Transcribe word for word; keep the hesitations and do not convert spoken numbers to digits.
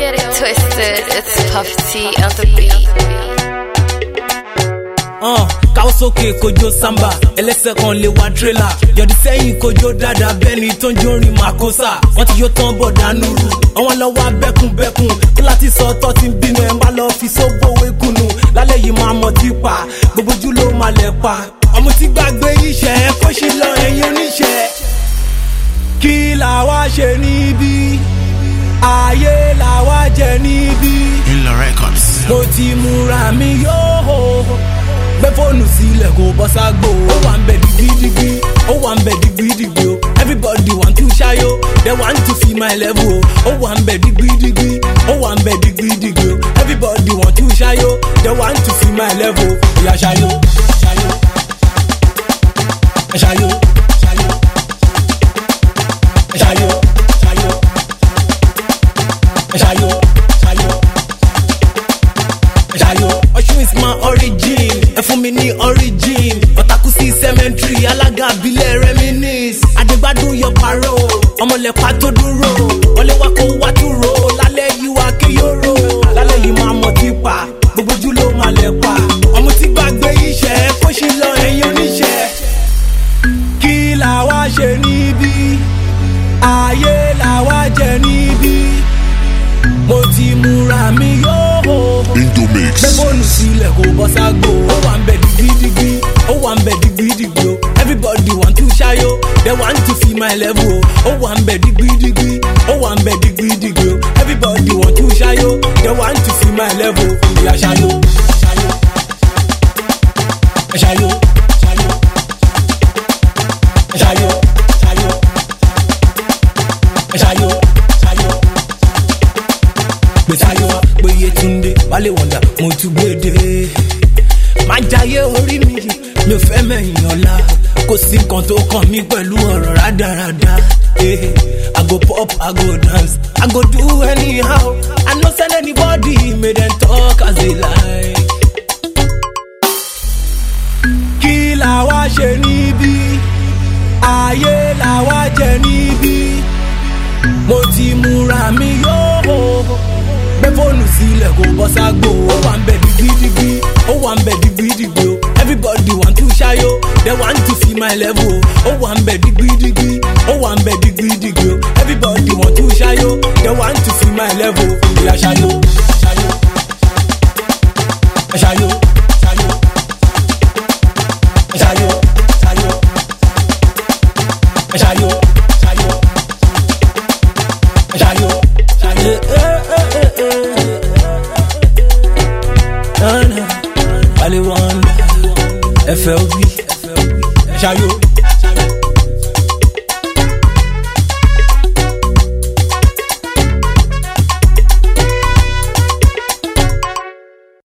get it twisted. It's Puff T on the beat. Uh, káwọ́ sókè kojo samba, ẹlẹ́sẹ̀ kan lè wá tírélà. Yọ̀dí sẹ́yìn kojo dáadáa bẹ́ẹ̀ni tó ń jórin màkósà. Wọ́n ti yóò tán bọ̀ dánú rú. Àwọn lọ́wọ́ abẹ́kùnbẹ́kùn. Kí láti sọ tọ́ ti ń bínú ẹ̀ ń bá lọ fi sóbò wékùnù. Lálẹ́ yìí máa mọ̀ tí pa, gbogbo ojú ló máa lẹ̀ pa. Ọmọ tí gbàgbé iṣẹ́ kó ṣe lọ ẹ̀yìn oníṣẹ́. Kí làwa ṣe níbí? Ayé làwa jẹ níbí. Inla Records. Mo ti múra mi yóò. Gbé fóònù sílẹ̀ kó bọ́ ságbó. Ó wà ń bẹ̀ dìgbìdìgbì, ó wà ń bẹ̀ dìgbìdìgbì o. Everybody want to ṣáyó, they want to feel my level o. Ó wà ń bẹ̀ dìgbìdìgbì, ó wà ń bẹ̀ dìgbìdìgbì o. Everybody want to ṣáyó, they want to feel my level o. Ìyá ṣáyó, ṣáyó, ẹ ṣáyó, ṣáyó, ẹ ṣáyó, ṣáyó, ẹ ṣáyó, ṣáyó, ẹ ṣáyó. Ọ̀ṣun is my origin. Ẹ fún mi ní origin. Ọ̀tàkùsí cemetery alága abilẹ̀ reminisce. Adégbádùn yọ paro. Ọmọlẹ́pà tó dúró. Wọlé wá kó wá dúró. Lálẹ́ yìí wá ké yóró. Lálẹ́ yìí máa mọ̀ tí pa. Gbogbo ojú ló máa lẹ̀ pa. Ọmọ tí gbàgbé iṣẹ́ kó ṣe lọ ẹ̀yìn oníṣẹ́. Kí làwa ṣe níbí? Ayé làwa jẹ níbí. Mo ti múra mi yóò. Indomix. Gbé fóònù sílẹ̀ kó bọ́ ságbó. Ó wà ń bẹ̀ dìgbìdìgbì, ó wà ń bẹ̀ dìgbìdìgbì o. Everybody want to ṣáyó, they want to feel my level o. Ó wà ń bẹ̀ dìgbìdìgbì, ó wà ń bẹ̀ dìgbìdìgbì o. Everybody want to ṣáyó, they want to feel my level o. Ìyá ṣáyó, ṣáyó, ẹ ṣáyó, ṣáyó, ẹ ṣáyó, ṣáyó, ẹ ṣáyó, ṣáyó. Gbèsáyó péye túndé wálé wọ̀ndà mo tún gbédè. Má jayé orí mi yìí mi ò fẹ́ mẹ́yìn ọ̀la. Kò sí nǹkan tó kàn mí pẹ̀lú ọ̀rọ̀ rádaràda. Eh, I go pop, I go dance, I go do anyhow. I no send anybody, make them talk as they like. Kí làwa ṣe níbí? Ayé làwa jẹ níbí. Mo ti múra mi yóò. Gbé fóònù sílẹ̀ kó bọ́ ságbó. Ó wà ń bẹ̀ dìgbìdìgbì, ó wà ń bẹ̀ dìgbìdìgbì o. Everybody want to ṣáyó, they want to feel my level o. Ó wà ń bẹ̀ dìgbìdìgbì, ó wà ń bẹ̀ dìgbìdìgbì o. Everybody want to ṣáyó, they want to feel my level o. Ìyá ṣáyó, ṣáyó, ẹ ṣáyó, ṣáyó, ẹ ṣáyó, ṣáyó, ẹ ṣáyó, ṣáyó, ẹ ṣáyó, ṣáyó. Wale Wonder, F L B, Shayo.